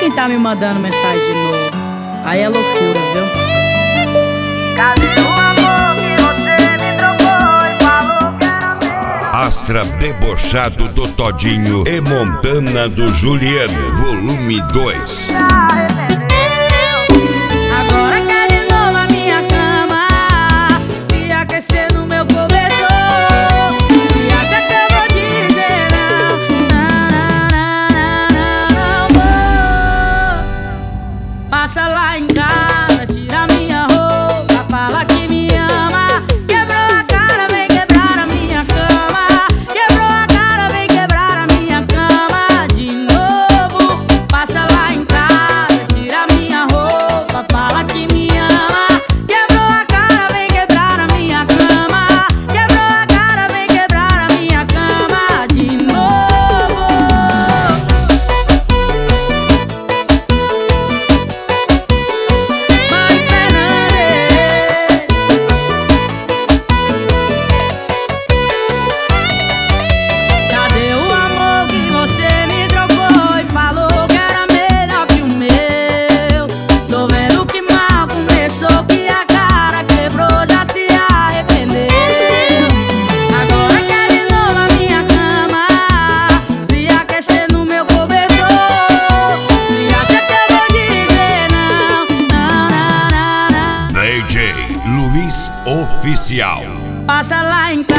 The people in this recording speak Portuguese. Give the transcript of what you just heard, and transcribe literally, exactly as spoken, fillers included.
quem tá me mandando mensagem de novo. Aí é loucura, viu? Cadê o amor que você me trocou e falou que era meu? Astra Debochado do Todinho e Montana do Juliano, volume dois. Agora quer de novo a minha cama, se aquecer no meu cobertor. E acha que eu vou dizer não, não, não, não, não, vou. Passa lá em casa, tira minha roupa, fala que me ama. Quebrou a cara, vem quebrar a minha cama. Quebrou a cara, vem quebrar a minha cama de novo. Passa lá em casa, tira minha roupa, fala que me ama. Quebrou a cara, vem quebrar a minha cama. Quebrou a cara, vem quebrar a minha cama de novo. Mãe Fernandes, cadê o amor que você me trocou e falou que era melhor que o meu? Tô vendo que mal começou, que a cara quebrou, já se arrependeu. Agora quer de novo a minha cama, se aquecer no meu cobertor. Se acha que eu vou dizer não, não, não, não, não. D J Luiz Oficial. Passa lá em casa.